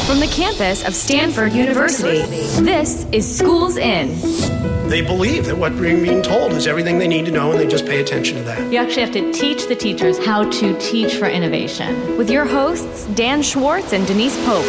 From the campus of Stanford University, this is Schools In. They believe that what they're being told is everything they need to know, and they just pay attention to that. You actually have to teach the teachers how to teach for innovation. With your hosts, Dan Schwartz and Denise Pope.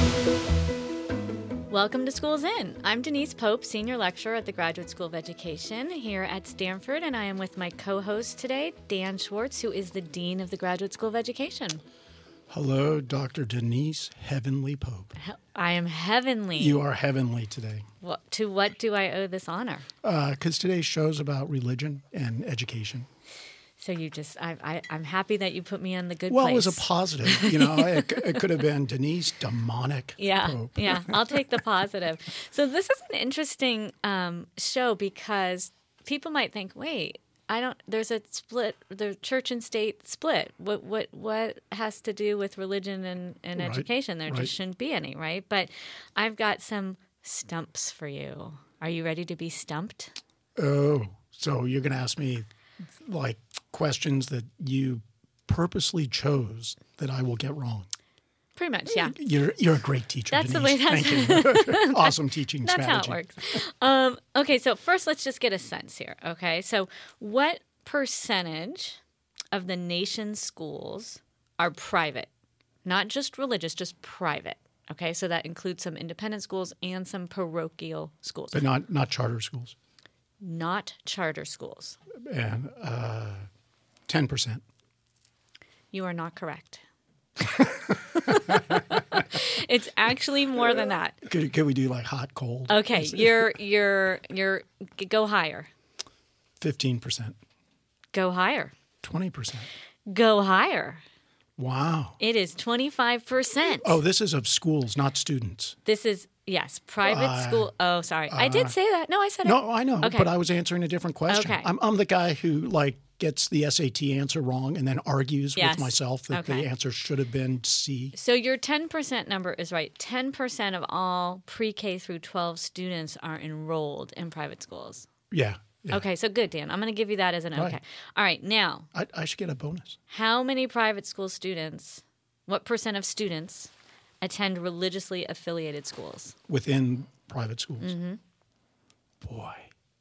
Welcome to Schools In. I'm Denise Pope, Senior Lecturer at the Graduate School of Education here at Stanford, and I am with my co-host today, Dan Schwartz, who is the Dean of the Graduate School of Education. Hello, Dr. Denise Heavenly Pope. I am heavenly. You are heavenly today. To what do I owe this honor? Because today's show's about religion and education. So I'm happy that you put me on the good Well, place. it was a positive. You know, it could have been Denise Demonic Pope. Yeah, I'll take the positive. So this is an interesting show because people might think, wait, there's a split, the church and state split. What has to do with religion and Right, education? There right. just shouldn't be any, right? But I've got some stumps for you. Are you ready to be stumped? Oh, so you're going to ask me, like, questions that you purposely chose that I will get wrong. Pretty much, yeah. You're a great teacher, That's Denise. the way Thank you. Awesome teaching That's strategy. how it works. Okay, so first let's just get a sense here, okay? So what percentage of the nation's schools are private? Not just religious, just private, okay? So that includes some independent schools and some parochial schools. But not charter schools. Not charter schools. And 10%. You are not correct. It's actually more than that. Could we do like hot, cold? Okay, you're go higher. 15%. Go higher. 20%. Go higher. Wow. It is 25%. Oh, this is of schools, not students. This is, yes, private school. Oh, sorry. I did say that. No, I said it. No, I know, Okay. but I was answering a different question. Okay. I'm the guy who, like, gets the SAT answer wrong and then argues Yes. with myself that Okay. the answer should have been C. So your 10% number is right. 10% of all pre-K through 12 students are enrolled in private schools. Yeah. Okay, so good, Dan. I'm going to give you that as an okay. Right. All right, now, I should get a bonus. how many private school students, what percent of students attend religiously affiliated schools? Within private schools. Mm-hmm. Boy.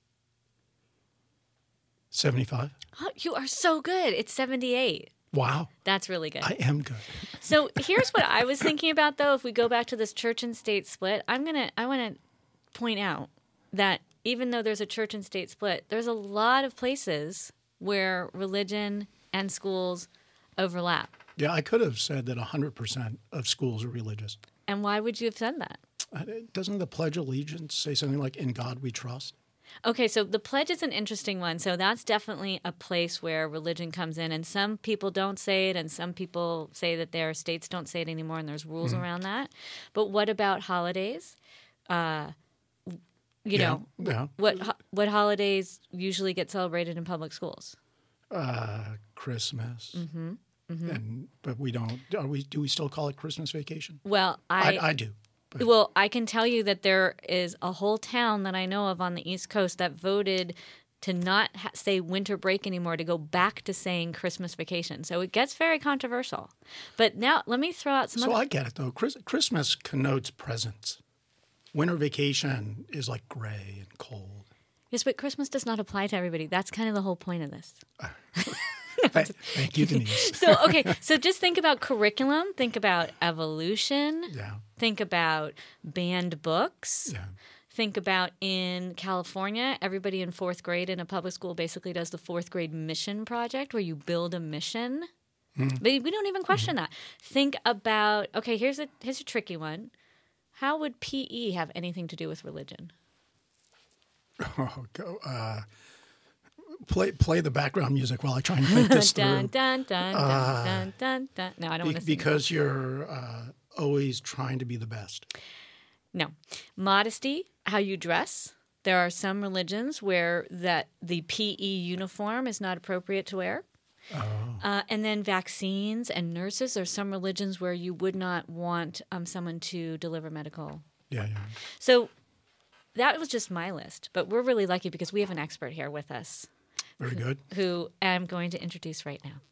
75? Oh, you are so good. It's 78. Wow. That's really good. I am good. So here's what I was thinking about, though. If we go back to this church and state split, I want to point out that even though there's a church and state split, there's a lot of places where religion and schools overlap. Yeah, I could have said that 100% of schools are religious. And why would you have said that? Doesn't the Pledge of Allegiance say something like, "In God we trust"? Okay, so the pledge is an interesting one. So that's definitely a place where religion comes in. And some people don't say it, and some people say that their states don't say it anymore, and there's rules around that. But what about holidays? Yeah. What holidays usually get celebrated in public schools? Christmas. Mm-hmm. But we don't. Do we still call it Christmas vacation? Well, I do. But Well, I can tell you that there is a whole town that I know of on the East Coast that voted to not say winter break anymore, to go back to saying Christmas vacation. So it gets very controversial. But now let me throw out some So other... I get it, though. Christmas connotes presents. Winter vacation is like gray and cold. Yes, but Christmas does not apply to everybody. That's kind of the whole point of this. Thank you, Denise. So just think about curriculum. Think about evolution. Yeah. Think about banned books. Yeah. Think about in California, everybody in fourth grade in a public school basically does the fourth grade mission project where you build a mission. But we don't even question that. Think about, okay, here's a tricky one. How would PE have anything to do with religion? Oh, go. Play the background music while I try and think this through. Dun, dun, dun, dun, dun, dun, dun. No, I don't want to sing. Because you're always trying to be the best. No. Modesty, how you dress. There are some religions where the PE uniform is not appropriate to wear. And then vaccines and nurses. There are some religions where you would not want someone to deliver medical. Yeah. So that was just my list. But we're really lucky because we have an expert here with us. Very good. Who I'm going to introduce right now.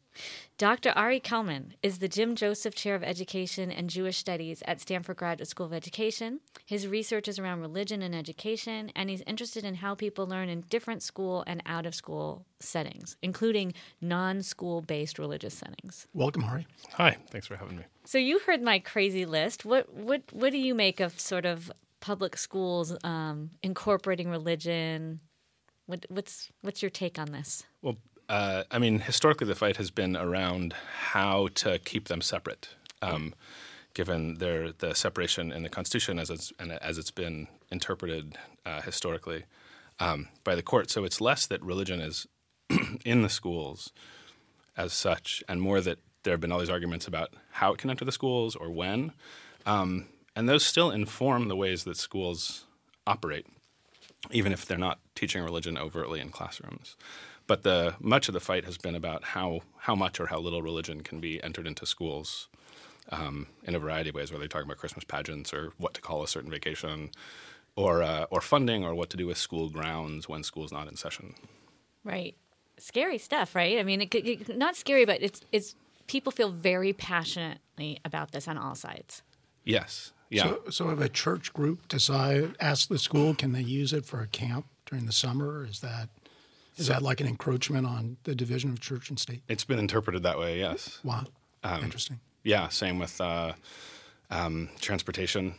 Dr. Ari Kelman is the Jim Joseph Chair of Education and Jewish Studies at Stanford Graduate School of Education. His research is around religion and education, and he's interested in how people learn in different school and out-of-school settings, including non-school-based religious settings. Welcome, Ari. Hi, thanks for having me. So you heard my crazy list. What do you make of sort of public schools incorporating religion? What's your take on this? Well, historically the fight has been around how to keep them separate, given the separation in the Constitution as it's been interpreted historically by the court. So it's less that religion is in the schools as such, and more that there have been all these arguments about how it can enter the schools or when, and those still inform the ways that schools operate, even if they're not teaching religion overtly in classrooms. But much of the fight has been about how much or how little religion can be entered into schools in a variety of ways, whether you're talking about Christmas pageants or what to call a certain vacation, or funding, or what to do with school grounds when school's not in session. Right. Scary stuff, right? I mean, not scary, but it's people feel very passionately about this on all sides. Yes. Yeah. So if a church group asks the school, can they use it for a camp during the summer? Is that like an encroachment on the division of church and state? It's been interpreted that way, yes. Wow. Interesting. Yeah, same with transportation.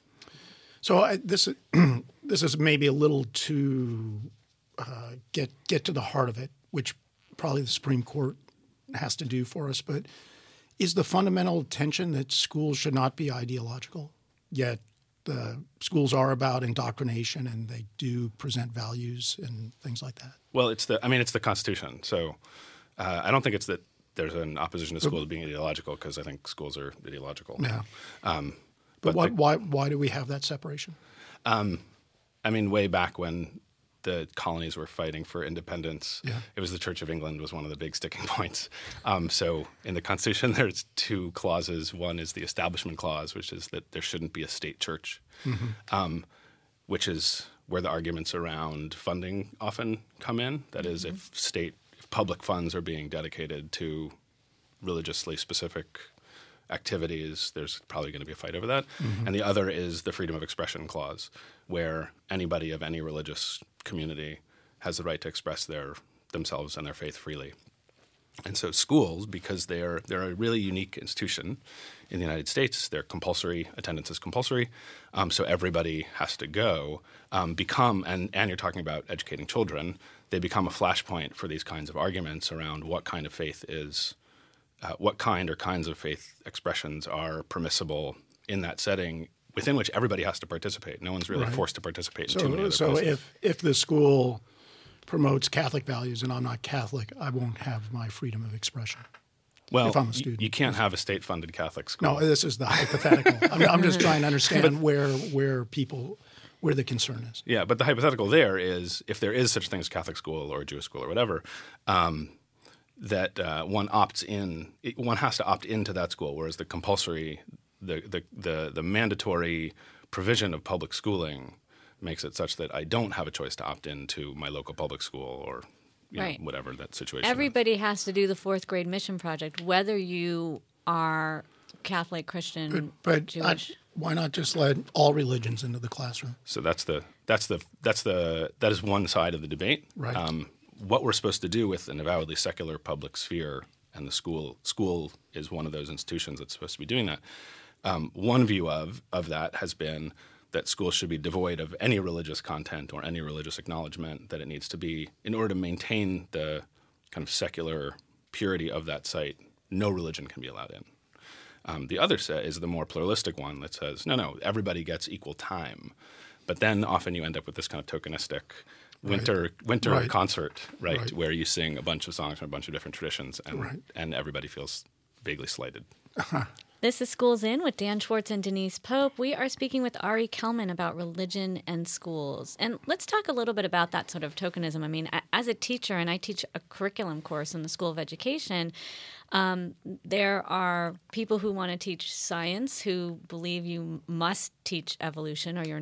So this is maybe a little to get to the heart of it, which probably the Supreme Court has to do for us. But is the fundamental tension that schools should not be ideological, yet the schools are about indoctrination and they do present values and things like that? Well, it's the Constitution. So I don't think it's that there's an opposition to schools being ideological, because I think schools are ideological. Yeah. But why do we have that separation? Way back when the colonies were fighting for independence, It was the Church of England was one of the big sticking points. So in the Constitution, there's two clauses. One is the Establishment Clause, which is that there shouldn't be a state church, which is where the arguments around funding often come in. That is, if public funds are being dedicated to religiously specific activities, there's probably going to be a fight over that. And the other is the Freedom of Expression Clause, where anybody of any religious community has the right to express themselves and their faith freely. And so schools, because they're a really unique institution in the United States, they're compulsory, attendance is compulsory, so everybody has to go, and you're talking about educating children, they become a flashpoint for these kinds of arguments around what kind of faith is, what kind or kinds of faith expressions are permissible in that setting, within which everybody has to participate. No one's really forced to participate in too many other places. So if the school promotes Catholic values and I'm not Catholic, I won't have my freedom of expression. Well, if I'm a student. You can't have a state-funded Catholic school. No, this is the hypothetical. I'm just trying to understand where the concern is. Yeah, but the hypothetical there is, if there is such a thing as Catholic school or Jewish school or whatever, that one has to opt into that school, whereas the compulsory, the mandatory provision of public schooling makes it such that I don't have a choice to opt into my local public school or whatever that situation Everybody has to do the fourth grade mission project, whether you are Catholic, Christian, but Jewish. Why not just let all religions into the classroom? So that is one side of the debate. Right. What we're supposed to do with an avowedly secular public sphere, and the school is one of those institutions that's supposed to be doing that. One view of that has been that schools should be devoid of any religious content or any religious acknowledgement, that it needs to be, in order to maintain the kind of secular purity of that site, no religion can be allowed in. The other set is the more pluralistic one that says, no, everybody gets equal time. But then often you end up with this kind of tokenistic winter concert, where you sing a bunch of songs from a bunch of different traditions, and everybody feels vaguely slighted. This is Schools In with Dan Schwartz and Denise Pope. We are speaking with Ari Kelman about religion and schools. And let's talk a little bit about that sort of tokenism. I mean, as a teacher, and I teach a curriculum course in the School of Education, there are people who want to teach science who believe you must teach evolution or you're not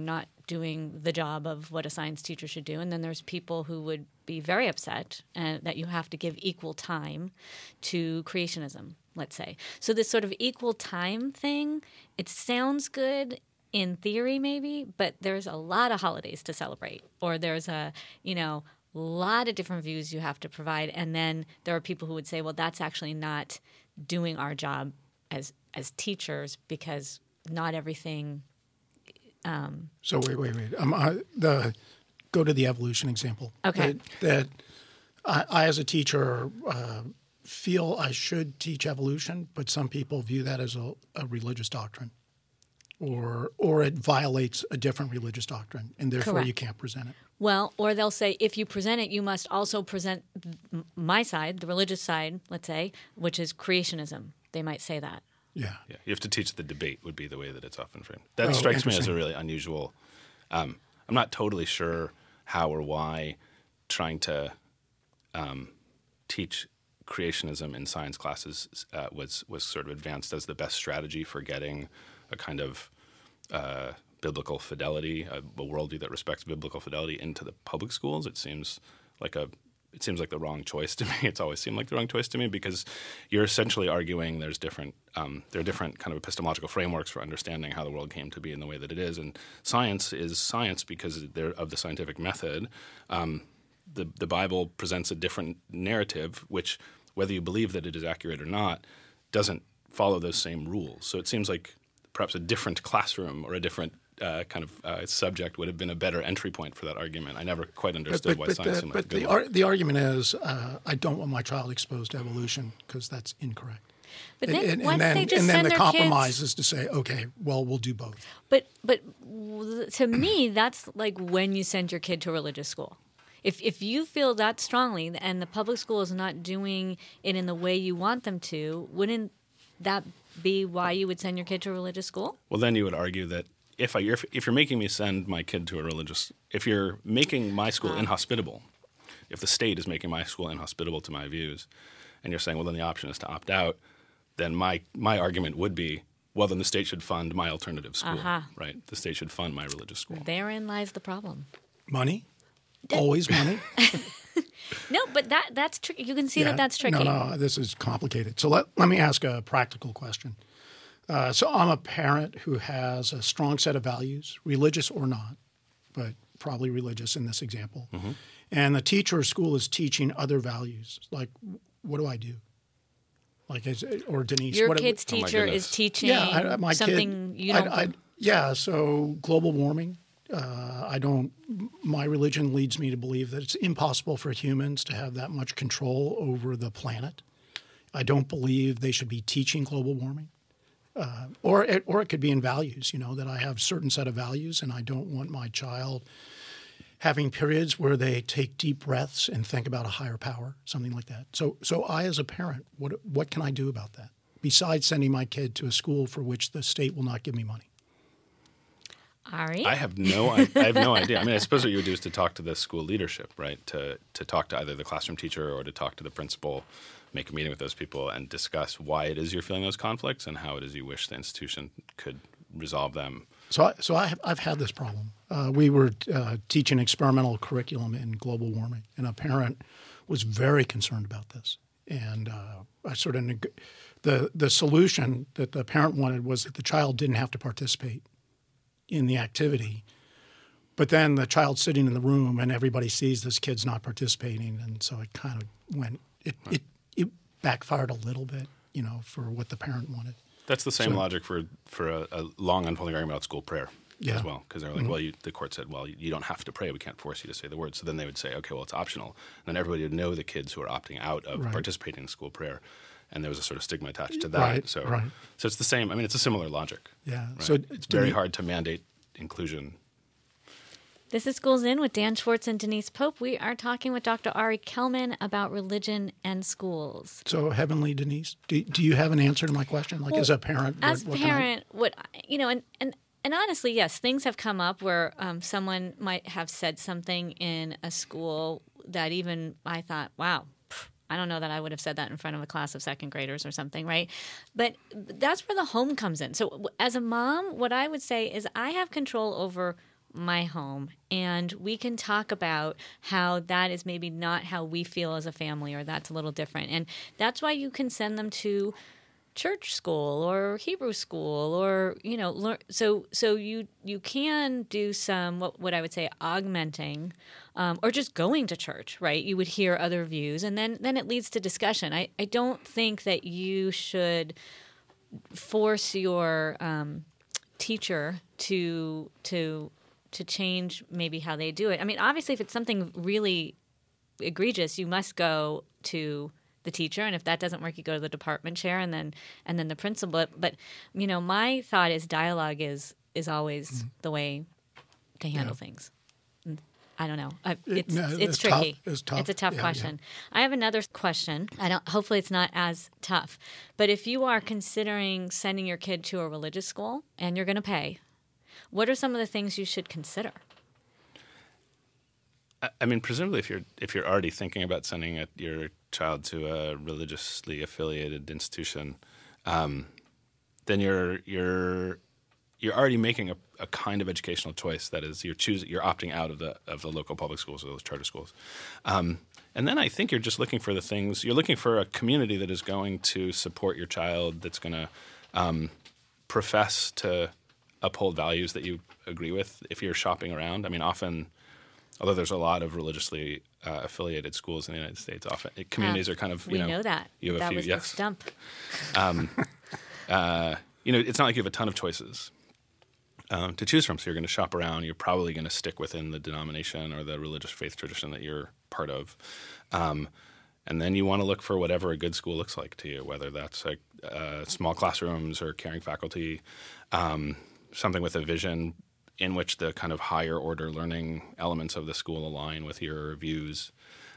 doing the job of what a science teacher should do. And then there's people who would be very upset that you have to give equal time to creationism, let's say. So this sort of equal time thing, it sounds good in theory maybe, but there's a lot of holidays to celebrate, or there's a lot of different views you have to provide. And then there are people who would say, well, that's actually not doing our job as teachers, because not everything. So wait. Go to the evolution example. Okay. That I as a teacher feel I should teach evolution, but some people view that as a religious doctrine, or it violates a different religious doctrine, and therefore Correct. You can't present it. Well, or they'll say, if you present it, you must also present my side, the religious side, let's say, which is creationism. They might say that. Yeah. Yeah, you have to teach the debate would be the way that it's often framed. That strikes me as a really unusual. I'm not totally sure how or why trying to teach creationism in science classes was sort of advanced as the best strategy for getting a kind of biblical fidelity, a worldview that respects biblical fidelity into the public schools. It seems like the wrong choice to me. It's always seemed like the wrong choice to me, because you're essentially arguing there are different kind of epistemological frameworks for understanding how the world came to be in the way that it is. And science is science because of the scientific method. The Bible presents a different narrative, which, whether you believe that it is accurate or not, doesn't follow those same rules. So it seems like perhaps a different classroom or a different subject would have been a better entry point for that argument. I never quite understood why science seemed like a good one. The argument is, I don't want my child exposed to evolution because that's incorrect. But then, the compromise is to say, okay, well, we'll do both. But to me, that's like when you send your kid to a religious school. If you feel that strongly and the public school is not doing it in the way you want them to, wouldn't that be why you would send your kid to a religious school? Well, then you would argue that if you're making me send my kid to if you're making my school inhospitable, if the state is making my school inhospitable to my views, and you're saying, well, then the option is to opt out, then my argument would be, well, then the state should fund my alternative school, right? The state should fund my religious school. Therein lies the problem. Money? Always money? No, but that's tricky. You can see that's tricky. No, this is complicated. So let me ask a practical question. So I'm a parent who has a strong set of values, religious or not, but probably religious in this example. Mm-hmm. And the teacher or school is teaching other values. Like, what do I do? Like, or Denise, your kid's teacher is teaching something you don't. So global warming. My religion leads me to believe that it's impossible for humans to have that much control over the planet. I don't believe they should be teaching global warming. Or it could be in values, that I have a certain set of values and I don't want my child having periods where they take deep breaths and think about a higher power, something like that. So I, as a parent, what can I do about that besides sending my kid to a school for which the state will not give me money? Ari? I have no idea. I mean, I suppose what you would do is to talk to the school leadership, right? To talk to either the classroom teacher or to talk to the principal, make a meeting with those people and discuss why it is you're feeling those conflicts and how it is you wish the institution could resolve them. So I've had this problem. We were teaching experimental curriculum in global warming, and a parent was very concerned about this. And I sort of the solution that the parent wanted was that the child didn't have to participate in the activity. But then the child's sitting in the room and everybody sees this kid's not participating. And so it kind of went, it backfired a little bit, for what the parent wanted. That's the same logic for a long unfolding argument about school prayer as well. Because they're like, well, the court said, well, you don't have to pray. We can't force you to say the words. So then they would say, okay, well, it's optional. And then everybody would know the kids who are opting out of participating in school prayer. And there was a sort of stigma attached to that. So it's the same. I mean, it's a similar logic. Yeah. Right? So it's very hard to mandate inclusion. This is Schools In with Dan Schwartz and Denise Pope. We are talking with Dr. Ari Kelman about religion and schools. So, Heavenly Denise, do you have an answer to my question? Like, as a parent, and honestly, yes, things have come up where someone might have said something in a school that even I thought, wow, I don't know that I would have said that in front of a class of second graders or something, right? But that's where the home comes in. So as a mom, what I would say is I have control over my home, and we can talk about how that is maybe not how we feel as a family, or that's a little different. And that's why you can send them to church school or Hebrew school, or learn. So you can do some what I would say augmenting, or just going to church, right? You would hear other views, and then it leads to discussion. I don't think that you should force your teacher to change maybe how they do it. I mean, obviously, if it's something really egregious, you must go to the teacher, and if that doesn't work, you go to the department chair, and then the principal. But my thought is dialogue is always the way to handle things. I don't know. It's tricky. It's tough. It's a tough question. Yeah. I have another question. Hopefully, it's not as tough. But if you are considering sending your kid to a religious school and you're going to pay, what are some of the things you should consider? I mean, presumably, if you're already thinking about sending your child to a religiously affiliated institution, then you're already making a kind of educational choice. That is, you're opting out of the local public schools or those charter schools. And then I think you're just looking for the things. You're looking for a community that is going to support your child, that's going to profess to uphold values that you agree with. If you're shopping around, I mean, often. Although there's a lot of religiously affiliated schools in the United States, often communities are kind of we know that you have that a few, was yes. the stump. It's not like you have a ton of choices to choose from. So you're going to shop around. You're probably going to stick within the denomination or the religious faith tradition that you're part of, and then you want to look for whatever a good school looks like to you, whether that's like small classrooms or caring faculty, something with a vision in which the kind of higher order learning elements of the school align with your views.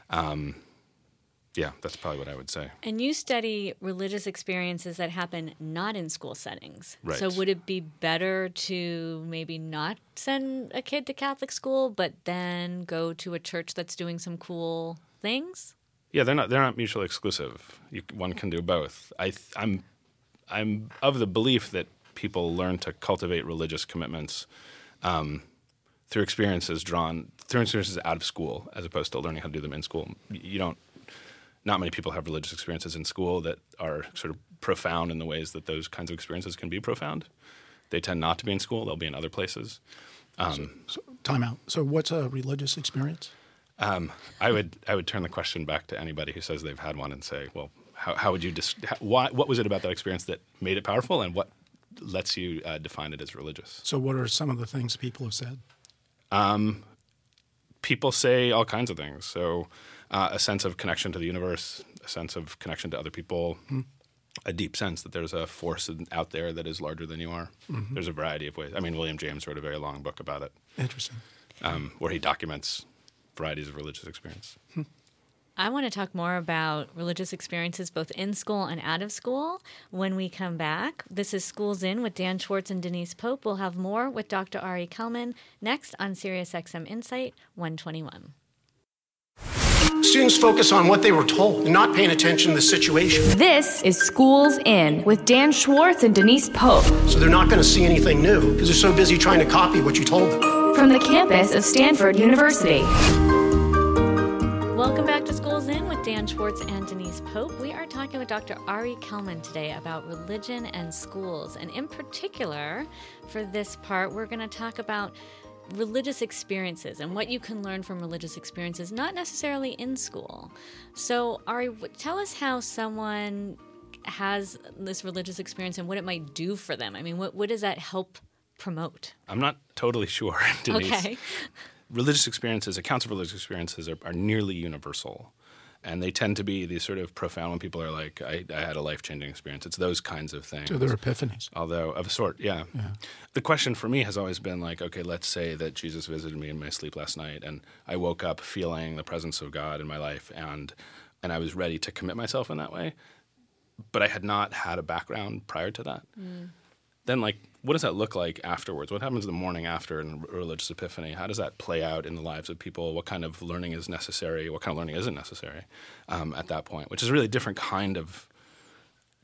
That's probably what I would say. And you study religious experiences that happen not in school settings. Right. So would it be better to maybe not send a kid to Catholic school, but then go to a church that's doing some cool things? Yeah, they're not mutually exclusive. One can do both. I'm of the belief that people learn to cultivate religious commitments through experiences out of school, as opposed to learning how to do them in school. Not many people have religious experiences in school that are sort of profound in the ways that those kinds of experiences can be profound. They tend not to be in school; they'll be in other places. So time out. So what's a religious experience? I would turn the question back to anybody who says they've had one and say, well, how would you what was it about that experience that made it powerful, and what lets you define it as religious? So what are some of the things people have said? People say all kinds of things. So a sense of connection to the universe, a sense of connection to other people, a deep sense that there's a force out there that is larger than you are. Mm-hmm. There's a variety of ways. I mean, William James wrote a very long book about it. Interesting. Where he documents varieties of religious experience. I want to talk more about religious experiences both in school and out of school when we come back. This is Schools In with Dan Schwartz and Denise Pope. We'll have more with Dr. Ari Kelman next on SiriusXM Insight 121. Students focus on what they were told and not paying attention to the situation. This is Schools In with Dan Schwartz and Denise Pope. So they're not going to see anything new because they're so busy trying to copy what you told them. From the campus of Stanford University. Welcome back to Schools In with Dan Schwartz and Denise Pope. We are talking with Dr. Ari Kelman today about religion and schools. And in particular, for this part, we're going to talk about religious experiences and what you can learn from religious experiences, not necessarily in school. So, Ari, tell us how someone has this religious experience and what it might do for them. I mean, what does that help promote? I'm not totally sure, Denise. Okay. Religious experiences, accounts of religious experiences are nearly universal. And they tend to be these sort of profound when people are like, I had a life-changing experience. It's those kinds of things. So they're epiphanies. Although, of a sort, yeah. The question for me has always been like, okay, let's say that Jesus visited me in my sleep last night and I woke up feeling the presence of God in my life and I was ready to commit myself in that way. But I had not had a background prior to that. Then, like, what does that look like afterwards? What happens the morning after a religious epiphany? How does that play out in the lives of people? What kind of learning is necessary? What kind of learning isn't necessary at that point? Which is a really different kind of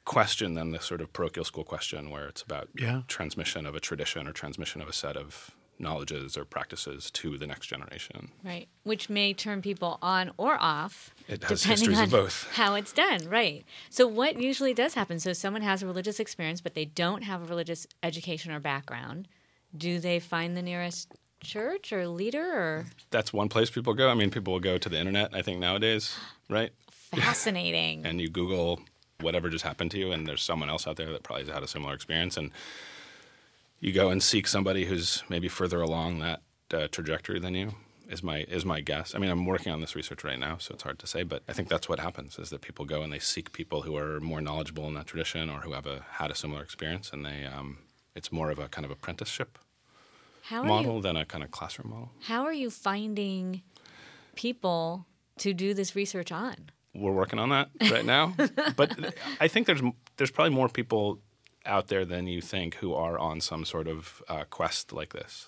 question than the sort of parochial school question where it's about transmission of a tradition or transmission of a set of knowledges or practices to the next generation. Right, which may turn people on or off, It has depending histories on of both. how it's done. Right. So what usually does happen? So someone has a religious experience, but they don't have a religious education or background. Do they find the nearest church or leader? Or That's one place people go. I mean, people will go to the internet, I think, nowadays, right? fascinating. And you Google whatever just happened to you, and there's someone else out there that probably has had a similar experience, and you go and seek somebody who's maybe further along that trajectory than you, is my guess. I mean, I'm working on this research right now, so it's hard to say, but I think that's what happens, is that people go and they seek people who are more knowledgeable in that tradition or who have had a similar experience, and it's more of a kind of apprenticeship model than a kind of classroom model. How are you finding people to do this research on? We're working on that right now, but I think there's probably more people out there than you think who are on some sort of quest like this.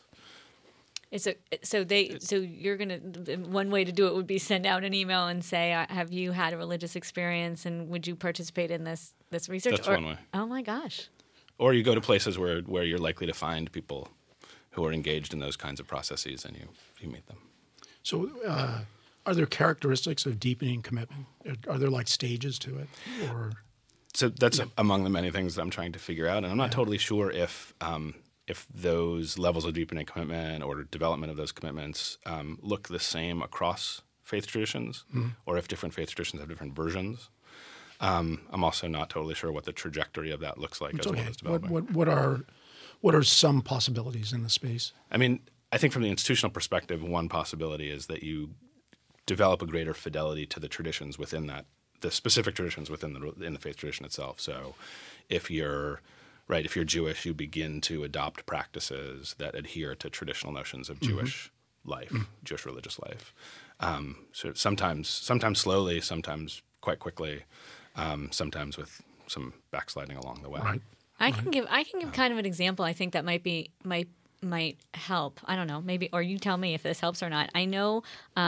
So you're gonna, one way to do it would be send out an email and say, have you had a religious experience and would you participate in this research? That's one way. Oh my gosh. Or you go to places where you're likely to find people who are engaged in those kinds of processes, and you meet them. So are there characteristics of deepening commitment? Are there like stages to it? Or So that's among the many things that I'm trying to figure out, and I'm not totally sure if those levels of deepening commitment or development of those commitments look the same across faith traditions, or if different faith traditions have different versions. I'm also not totally sure what the trajectory of that looks like well as developing. What are some possibilities in the space? I mean, I think from the institutional perspective, one possibility is that you develop a greater fidelity to the traditions within that, the specific traditions within the faith tradition itself. So if you're Jewish, you begin to adopt practices that adhere to traditional notions of Jewish life, Jewish religious life. So sometimes slowly, sometimes quite quickly, sometimes with some backsliding along the way. Right. I can give kind of an example. I think that might help. I don't know, maybe, or you tell me if this helps or not. I know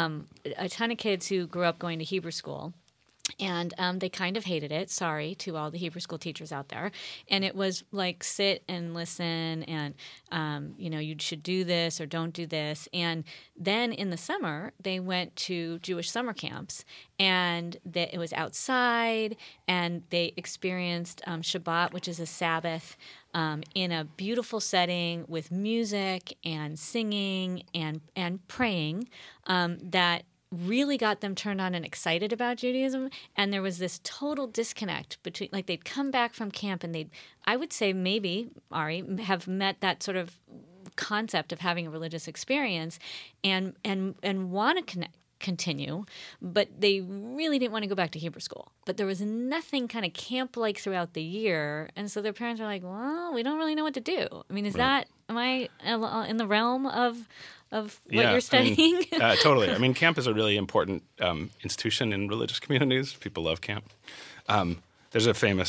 a ton of kids who grew up going to Hebrew school. And they kind of hated it. Sorry to all the Hebrew school teachers out there. And it was like sit and listen and, you should do this or don't do this. And then in the summer, they went to Jewish summer camps. And it was outside. And they experienced Shabbat, which is a Sabbath, in a beautiful setting with music and singing and praying that really got them turned on and excited about Judaism. And there was this total disconnect between, like, they'd come back from camp and I would say maybe, Ari, have met that sort of concept of having a religious experience and want to continue, but they really didn't want to go back to Hebrew school. But there was nothing kind of camp-like throughout the year. And so their parents were like, well, we don't really know what to do. I mean, am I in the realm of what you're studying? Totally. I mean, camp is a really important institution in religious communities. People love camp. There's a famous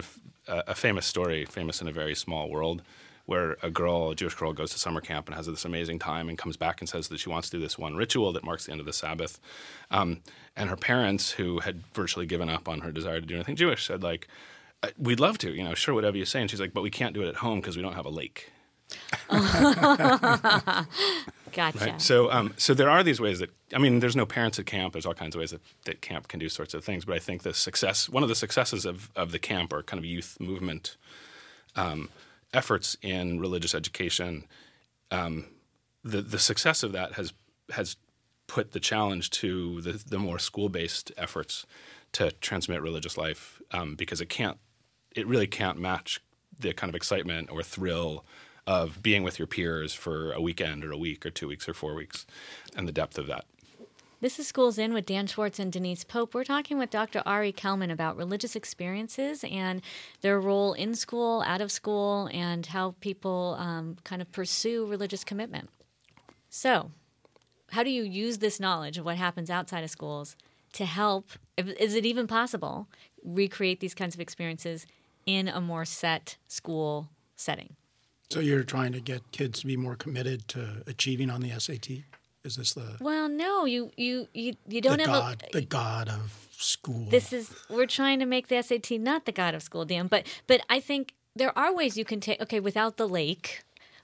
story, famous in a very small world, where a Jewish girl goes to summer camp and has this amazing time and comes back and says that she wants to do this one ritual that marks the end of the Sabbath. And her parents, who had virtually given up on her desire to do anything Jewish, said, like, we'd love to, sure, whatever you say. And she's like, but we can't do it at home because we don't have a lake. Gotcha. Right? So there are these ways that, there's no parents at camp. There's all kinds of ways that camp can do sorts of things. But I think one of the successes of the camp or kind of youth movement efforts in religious education, the success of that has put the challenge to the more school-based efforts to transmit religious life, because it really can't match the kind of excitement or thrill of being with your peers for a weekend or a week or 2 weeks or 4 weeks, and the depth of that. This is Schools In with Dan Schwartz and Denise Pope. We're talking with Dr. Ari Kelman about religious experiences and their role in school, out of school, and how people kind of pursue religious commitment. So, how do you use this knowledge of what happens outside of schools to help, is it even possible, recreate these kinds of experiences in a more set school setting? So you're trying to get kids to be more committed to achieving on the SAT? Is this the... Well, no, you don't have the god of school. We're trying to make the SAT not the god of school, Dan. But I think there are ways you can take, without the lake,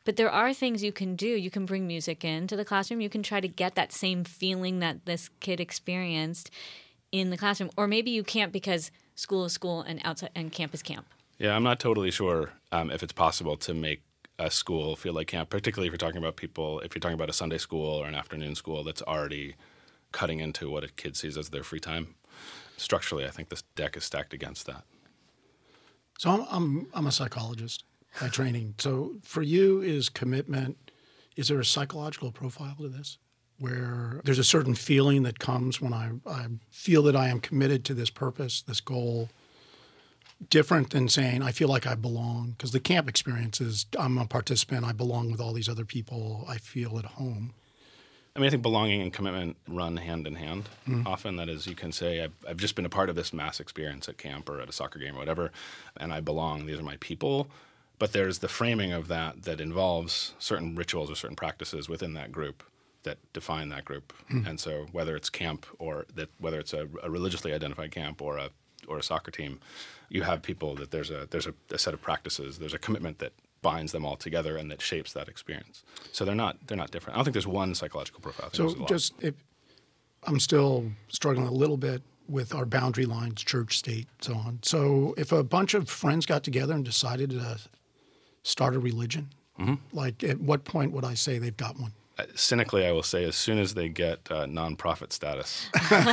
But there are things you can do. You can bring music into the classroom. You can try to get that same feeling that this kid experienced in the classroom. Or maybe you can't because school is school and outside and camp is camp. Yeah, I'm not totally sure if it's possible to make a school feel like camp, particularly if you're talking about a Sunday school or an afternoon school that's already cutting into what a kid sees as their free time. Structurally, I think this deck is stacked against that. So I'm a psychologist by training. So for you, is there a psychological profile to this where there's a certain feeling that comes when I feel that I am committed to this purpose, this goal, different than saying I feel like I belong? Because the camp experience is I'm a participant, I belong with all these other people, I feel at home. I mean, I think belonging and commitment run hand in hand. Often, that is, you can say, I've just been a part of this mass experience at camp or at a soccer game or whatever, and I belong. These are my people. But there's the framing of that involves certain rituals or certain practices within that group that define that group. And so whether it's camp or whether it's a religiously identified camp or a soccer team, you have people that there's a set of practices, there's a commitment that binds them all together and that shapes that experience. So they're not different. I don't think there's one psychological profile. So I'm still struggling a little bit with our boundary lines, church, state, so on. So if a bunch of friends got together and decided to start a religion, like at what point would I say they've got one? Cynically, I will say as soon as they get nonprofit status.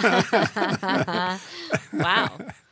Wow.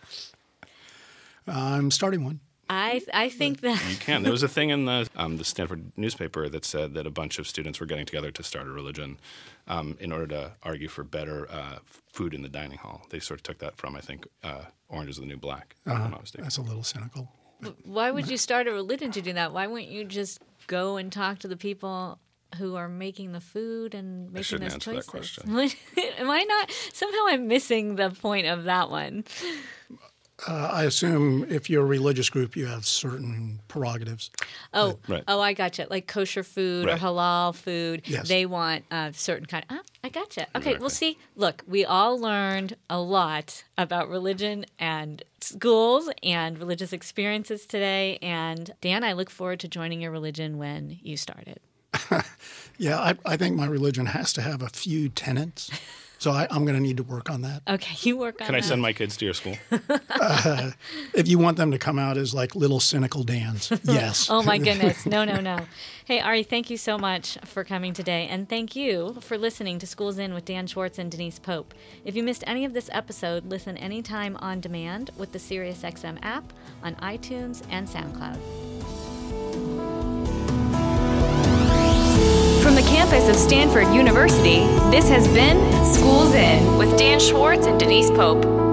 I'm starting one. I think that You can. There was a thing in the Stanford newspaper that said that a bunch of students were getting together to start a religion in order to argue for better food in the dining hall. They sort of took that from, I think, Orange is the New Black, if I'm not mistaken. That's a little cynical. why would you start a religion to do that? Why wouldn't you just go and talk to the people who are making the food and making those choices? That question. Am I not? Somehow I'm missing the point of that one. I assume if you're a religious group, you have certain prerogatives. Oh, Right. Oh, I gotcha. Like kosher food or Right. halal food. Yes. They want a certain kind. I gotcha. Okay, Exactly. well, see, look, we all learned a lot about religion and schools and religious experiences today. And Dan, I look forward to joining your religion when you start it. Yeah, I think my religion has to have a few tenets. So I'm going to need to work on that. Okay, you work on Can that. I send my kids to your school? If you want them to come out as like little cynical Dans, yes. Oh, my goodness. No. Hey, Ari, thank you so much for coming today. And thank you for listening to Schools In with Dan Schwartz and Denise Pope. If you missed any of this episode, listen anytime on demand with the SiriusXM app on iTunes and SoundCloud. From the campus of Stanford University, this has been Schools In with Dan Schwartz and Denise Pope.